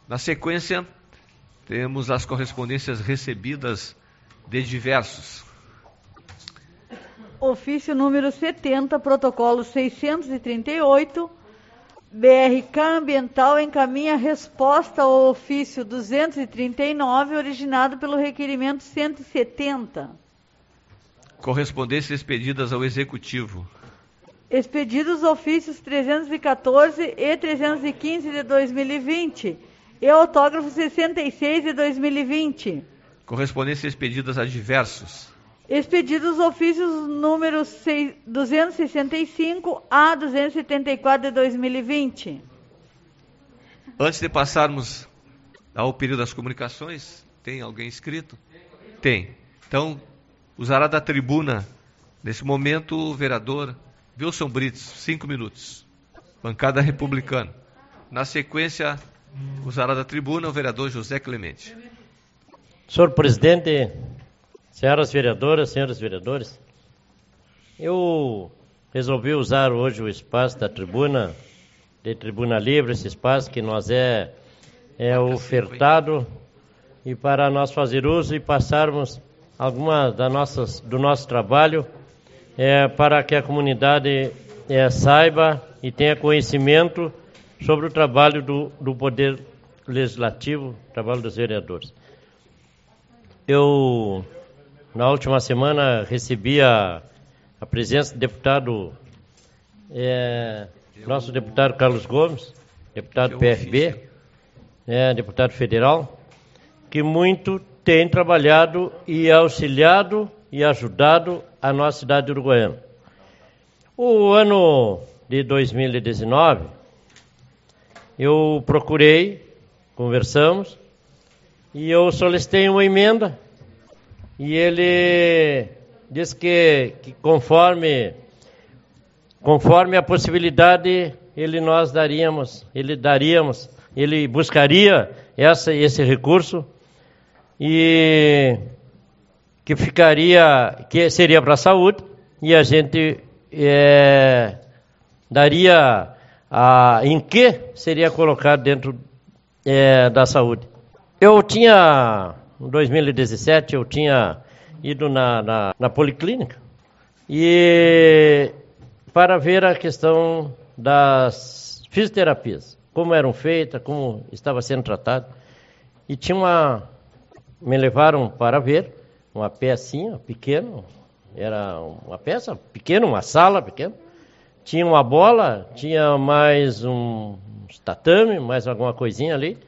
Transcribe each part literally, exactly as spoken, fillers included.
Na sequência, temos as correspondências recebidas de diversos. Ofício número setenta, protocolo seiscentos e trinta e oito, B R K Ambiental encaminha resposta ao ofício duzentos e trinta e nove, originado pelo requerimento cento e setenta. Correspondências expedidas ao Executivo. Expedidos ofícios trezentos e quatorze e trezentos e quinze de dois mil e vinte e autógrafo sessenta e seis de dois mil e vinte. Correspondências expedidas a diversos. Expedidos ofícios números duzentos e sessenta e cinco a duzentos e setenta e quatro de dois mil e vinte. Antes de passarmos ao período das comunicações, tem alguém inscrito? Tem. Então, usará da tribuna, nesse momento, o vereador Wilson Brits, cinco minutos. Bancada republicana. Na sequência, usará da tribuna o vereador José Clemente. Senhor presidente, senhoras vereadoras, senhores vereadores, eu resolvi usar hoje o espaço da tribuna, de tribuna livre, esse espaço que nós é, é ofertado, e para nós fazer uso e passarmos alguma das nossas, do nosso trabalho, é, para que a comunidade é, saiba e tenha conhecimento sobre o trabalho do, do Poder Legislativo, o trabalho dos vereadores. Eu, na última semana, recebi a, a presença do deputado, é, nosso deputado Carlos Gomes, deputado P R B, é, deputado federal, que muito tem trabalhado e auxiliado e ajudado a nossa cidade de Uruguaiana. O ano de dois mil e dezenove, eu procurei, conversamos, e eu solicitei uma emenda, e ele disse que, que conforme, conforme a possibilidade, ele nós daríamos, ele daríamos, ele buscaria essa, esse recurso, e que ficaria, que seria para a saúde, e a gente é, daria a, em que seria colocado dentro é, da saúde. Eu tinha, em dois mil e dezessete, eu tinha ido na, na, na policlínica e para ver a questão das fisioterapias, como eram feitas, como estava sendo tratado, e tinha uma, me levaram para ver uma pecinha pequena, era uma peça pequena, uma sala pequena, tinha uma bola, tinha mais um tatame, mais alguma coisinha ali,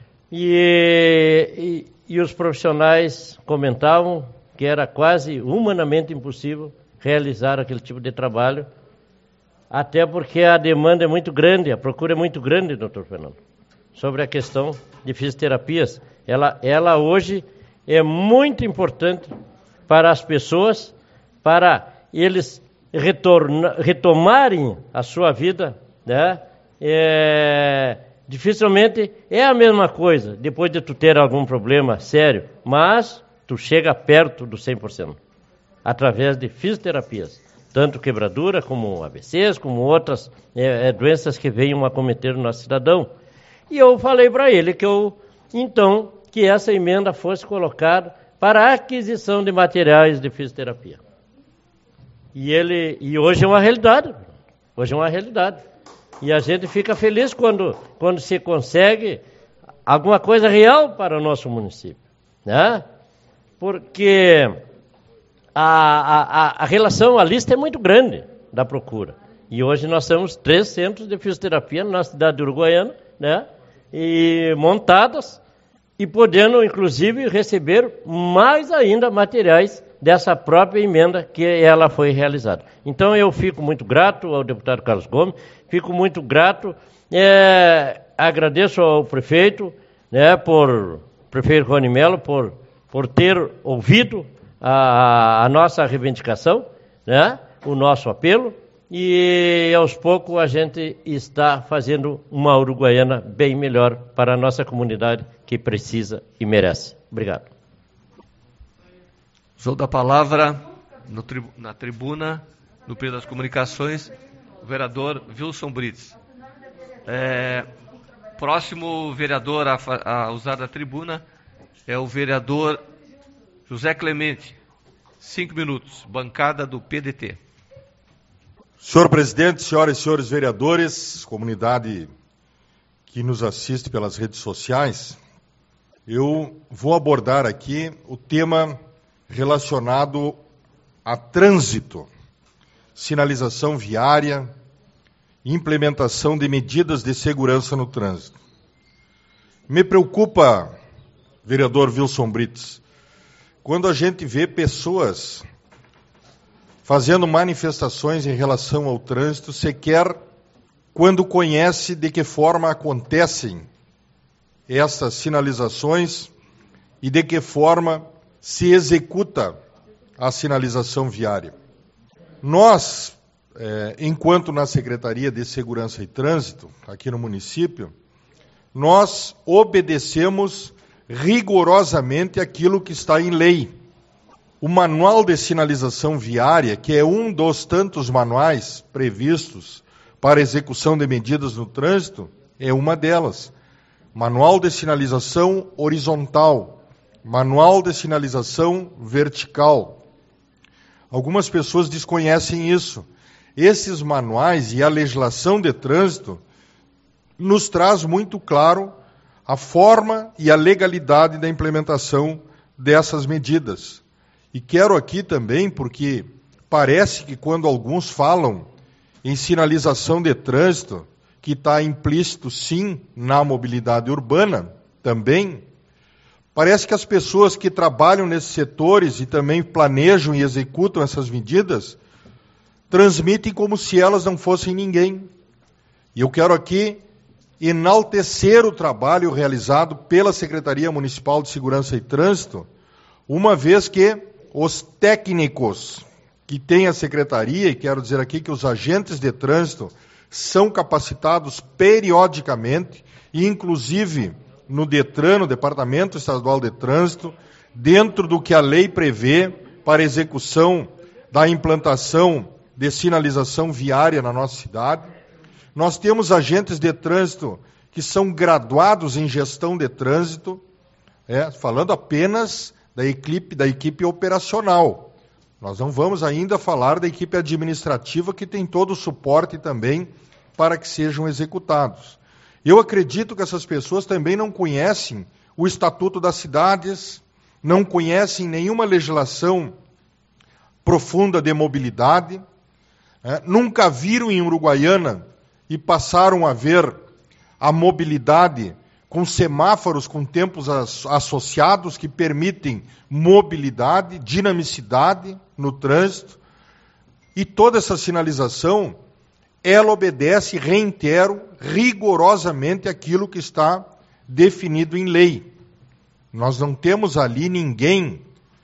e, e, e os profissionais comentavam que era quase humanamente impossível realizar aquele tipo de trabalho, até porque a demanda é muito grande, a procura é muito grande, doutor Fernando, sobre a questão de fisioterapias. Ela, ela hoje é muito importante para as pessoas, para eles retorna, retomarem a sua vida, né? É, dificilmente é a mesma coisa, depois de tu ter algum problema sério, mas tu chega perto do cem por cento, através de fisioterapias, tanto quebradura, como A V Cs, como outras é, é, doenças que venham a acometer o nosso cidadão. E eu falei para ele que eu, então, que essa emenda fosse colocada para a aquisição de materiais de fisioterapia. E, ele, e hoje é uma realidade, hoje é uma realidade. E a gente fica feliz quando, quando se consegue alguma coisa real para o nosso município, né? Porque a, a, a relação, a lista é muito grande da procura. E hoje nós temos três centros de fisioterapia na cidade de Uruguaiana, né? E montadas, e podendo, inclusive, receber mais ainda materiais dessa própria emenda que ela foi realizada. Então, eu fico muito grato ao deputado Carlos Gomes, fico muito grato, é, agradeço ao prefeito, né, por, prefeito Rony Melo, por, por ter ouvido a, a nossa reivindicação, né, o nosso apelo, e aos poucos a gente está fazendo uma Uruguaiana bem melhor para a nossa comunidade que precisa e merece. Obrigado. Sou da palavra no tri, na tribuna, no período das comunicações, o vereador Wilson Brits. É, próximo vereador a, a usar a tribuna é o vereador José Clemente. Cinco minutos, bancada do P D T. Senhor presidente, senhoras e senhores vereadores, comunidade que nos assiste pelas redes sociais, eu vou abordar aqui o tema relacionado a trânsito, sinalização viária, implementação de medidas de segurança no trânsito. Me preocupa, vereador Wilson Brites, quando a gente vê pessoas fazendo manifestações em relação ao trânsito, sequer quando conhece de que forma acontecem essas sinalizações e de que forma se executa a sinalização viária. Nós, eh, enquanto na Secretaria de Segurança e Trânsito, aqui no município, nós obedecemos rigorosamente aquilo que está em lei. O Manual de Sinalização Viária, que é um dos tantos manuais previstos para execução de medidas no trânsito, é uma delas. Manual de Sinalização Horizontal, Manual de Sinalização Vertical. Algumas pessoas desconhecem isso. Esses manuais e a legislação de trânsito nos traz muito claro a forma e a legalidade da implementação dessas medidas. E quero aqui também, porque parece que quando alguns falam em sinalização de trânsito, que está implícito sim na mobilidade urbana, também, parece que as pessoas que trabalham nesses setores e também planejam e executam essas medidas, transmitem como se elas não fossem ninguém. E eu quero aqui enaltecer o trabalho realizado pela Secretaria Municipal de Segurança e Trânsito, uma vez que os técnicos que tem a Secretaria, e quero dizer aqui que os agentes de trânsito são capacitados periodicamente, e inclusive no DETRAN, no Departamento Estadual de Trânsito, dentro do que a lei prevê para execução da implantação de sinalização viária na nossa cidade. Nós temos agentes de trânsito que são graduados em gestão de trânsito, é, falando apenas da equipe, da equipe operacional. Nós não vamos ainda falar da equipe administrativa, que tem todo o suporte também para que sejam executados. Eu acredito que essas pessoas também não conhecem o Estatuto das Cidades, não conhecem nenhuma legislação profunda de mobilidade, é, nunca viram em Uruguaiana e passaram a ver a mobilidade com semáforos com tempos as, associados que permitem mobilidade, dinamicidade no trânsito. E toda essa sinalização, ela obedece, reitero, rigorosamente aquilo que está definido em lei. Nós não temos ali ninguém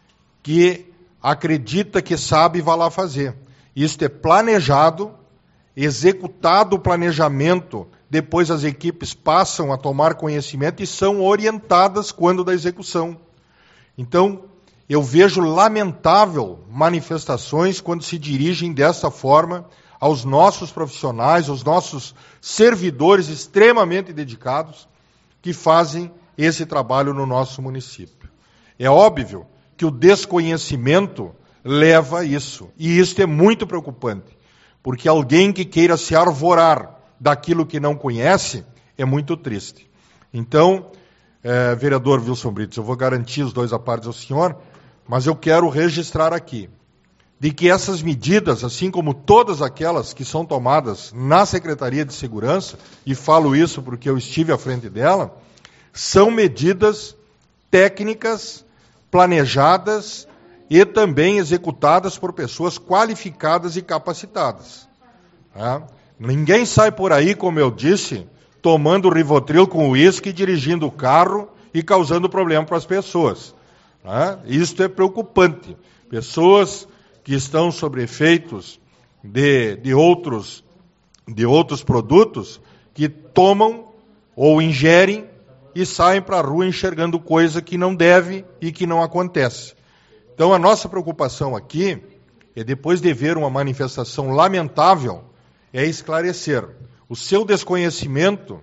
que acredita que sabe e vai lá fazer. Isto é planejado, executado o planejamento, depois as equipes passam a tomar conhecimento e são orientadas quando da execução. Então, eu vejo lamentável manifestações quando se dirigem dessa forma aos nossos profissionais, aos nossos servidores extremamente dedicados que fazem esse trabalho no nosso município. É óbvio que o desconhecimento leva a isso, e isso é muito preocupante, porque alguém que queira se arvorar daquilo que não conhece é muito triste. Então, é, vereador Wilson Brites, eu vou garantir os dois apartes ao senhor, mas eu quero registrar aqui de que essas medidas, assim como todas aquelas que são tomadas na Secretaria de Segurança, e falo isso porque eu estive à frente dela, são medidas técnicas, planejadas e também executadas por pessoas qualificadas e capacitadas. Tá? Ninguém sai por aí, como eu disse, tomando Rivotril com uísque, dirigindo o carro e causando problema para as pessoas. Tá? Isso é preocupante. Pessoas que estão sob efeitos de, de, outros, de outros produtos que tomam ou ingerem e saem para a rua enxergando coisa que não deve e que não acontece. Então, a nossa preocupação aqui é, depois de ver uma manifestação lamentável, é esclarecer. O seu desconhecimento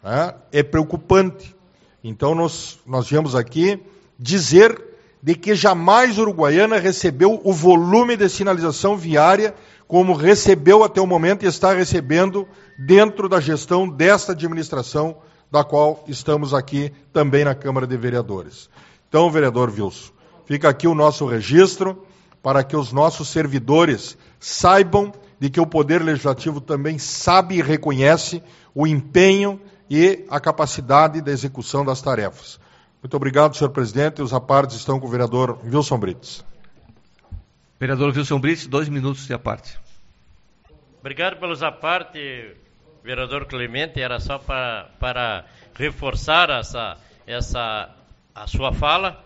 né, é preocupante. Então, nós, nós viemos aqui dizer de que jamais Uruguaiana recebeu o volume de sinalização viária como recebeu até o momento e está recebendo dentro da gestão desta administração, da qual estamos aqui também na Câmara de Vereadores. Então, vereador Wilson, fica aqui o nosso registro para que os nossos servidores saibam de que o Poder Legislativo também sabe e reconhece o empenho e a capacidade da execução das tarefas. Muito obrigado, senhor presidente. Os apartes estão com o vereador Wilson Brites. Vereador Wilson Brites, dois minutos de aparte. Obrigado pelos apartes, vereador Clemente. Era só para, para reforçar essa, essa, a sua fala,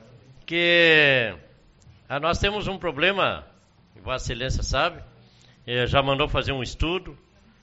que ah, nós temos um problema, Vossa Excelência sabe, eh, já mandou fazer um estudo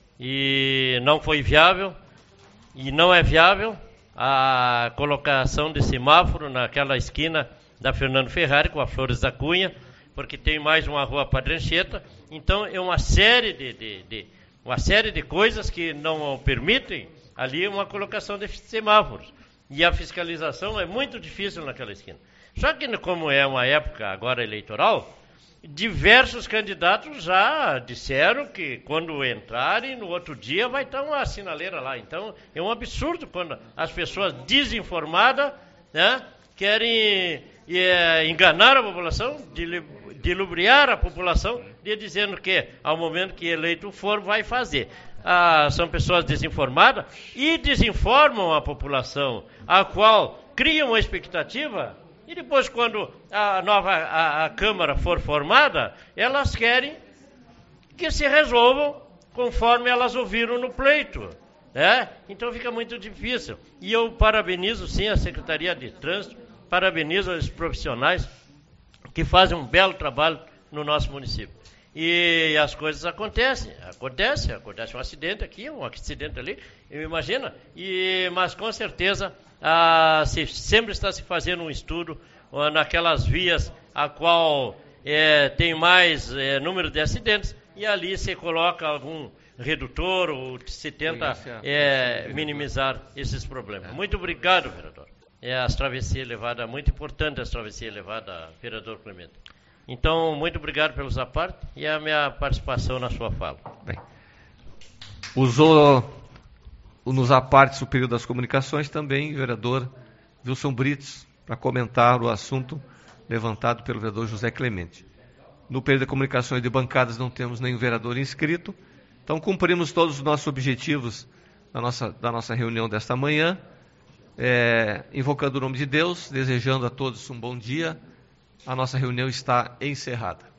e não foi viável, e não é viável a colocação de semáforo naquela esquina da Fernando Ferrari com a Flores da Cunha, porque tem mais uma rua Padre Anchieta. Então é uma série de, de, de, uma série de coisas que não permitem ali uma colocação de semáforos. E a fiscalização é muito difícil naquela esquina. Só que como é uma época agora eleitoral, diversos candidatos já disseram que quando entrarem, no outro dia vai estar uma sinaleira lá. Então, é um absurdo quando as pessoas desinformadas, né, querem é, enganar a população, dilubriar a população, de dizendo que, ao momento que eleito for, vai fazer. Ah, são pessoas desinformadas e desinformam a população, a qual cria uma expectativa. E depois, quando a nova a, a Câmara for formada, elas querem que se resolvam conforme elas ouviram no pleito, né? Então fica muito difícil. E eu parabenizo, sim, a Secretaria de Trânsito, parabenizo os profissionais que fazem um belo trabalho no nosso município. E as coisas acontecem, acontece, acontece um acidente aqui, um acidente ali, imagina, e, mas com certeza ah, se, sempre está se fazendo um estudo ah, naquelas vias a qual é, tem mais é, número de acidentes, e ali se coloca algum redutor ou se tenta é, minimizar esses problemas. Muito obrigado, vereador. É as travessias elevadas, muito importante as travessias elevadas, vereador Clemente. Então, muito obrigado pelos apartes e a minha participação na sua fala. Bem, usou nos apartes o período das comunicações também o vereador Wilson Brites para comentar o assunto levantado pelo vereador José Clemente. No período de comunicações de bancadas não temos nenhum vereador inscrito, então cumprimos todos os nossos objetivos da nossa, da nossa reunião desta manhã, é, invocando o nome de Deus, desejando a todos um bom dia. A nossa reunião está encerrada.